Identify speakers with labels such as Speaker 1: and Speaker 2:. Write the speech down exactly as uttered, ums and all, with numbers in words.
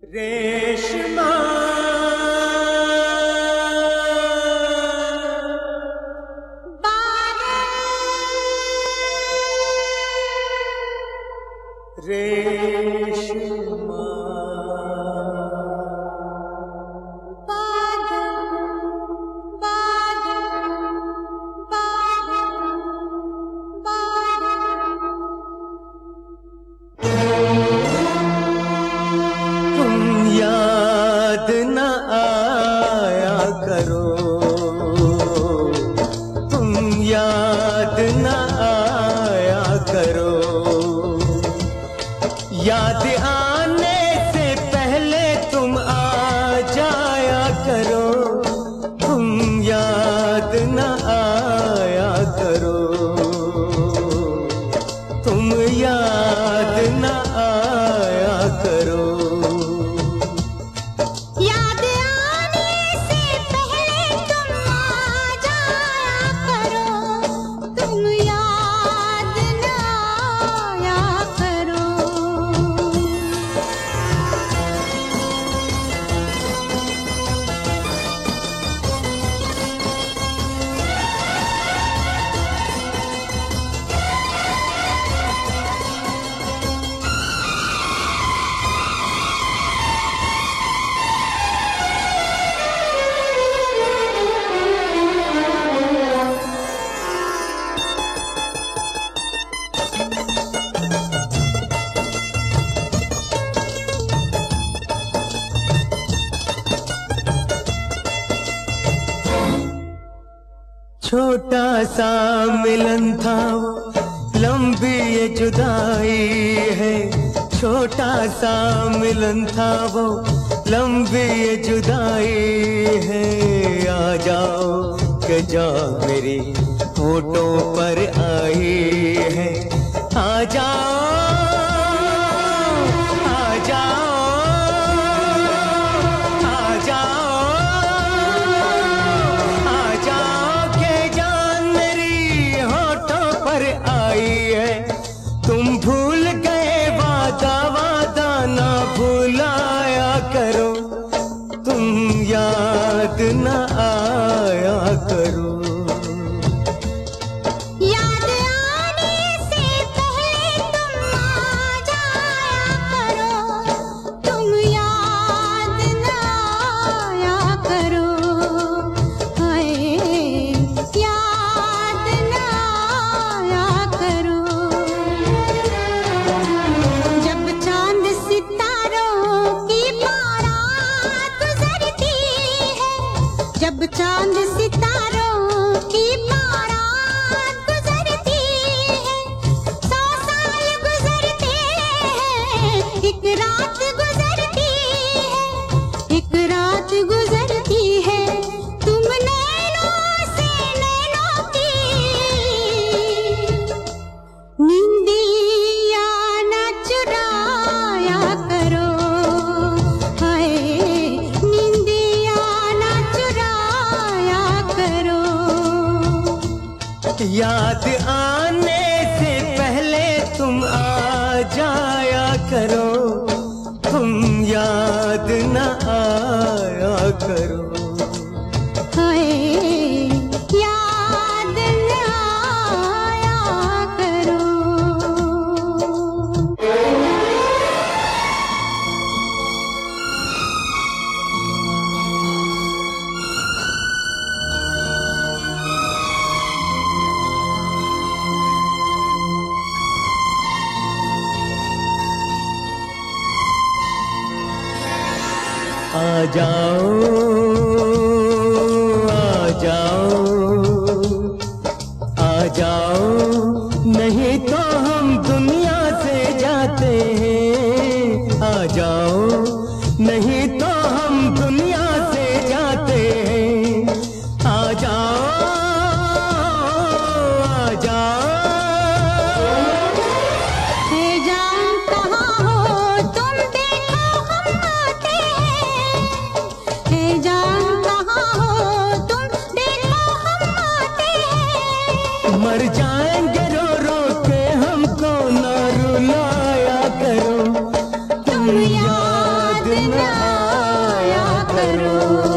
Speaker 1: रेशमा रेशमा याद न आया करो, तुम याद न आया करो, याद आने से पहले तुम आ जाया करो, तुम याद न आया करो, तुम याद न आया करो। छोटा सा मिलन था वो, लंबी ये जुदाई है, छोटा सा मिलन था वो, लंबी ये जुदाई है। आ जाओ के जाओ मेरी होठों पर आई है, आ जाओ आ जाओ आ जाओ आ जाओ के जान मेरी होठों पर आई है। तुम भूल गए वादा वादा ना भुलाया करो, तुम याद न आया करो।
Speaker 2: जब चांद सितारों की बारात गुजरती है, सौ साल गुजरते हैं, एक रात गुजरती है, एक रात गुजरती है। तुम नैनों से नैनों की निंदिया न चुराया करो,
Speaker 1: याद आने से पहले तुम आ जाया करो, तुम याद न आया करो।
Speaker 2: हाय याद न आया करो।
Speaker 1: आ जाओ आ जाओ आ जाओ, नहीं तो हम दुनिया से जाते हैं। आ जाओ नहीं तो हम दुनिया से जाते हैं। आ जाओ आ जाओ।
Speaker 2: है जान कहाँ हो तुम, देखो हम आते हैं। है जान कहाँ हो तुम, देखो हम आते हैं।
Speaker 1: मर जाएंगे रो रो के हमको ना रुलाया करो, तुम याद दिन आया करो।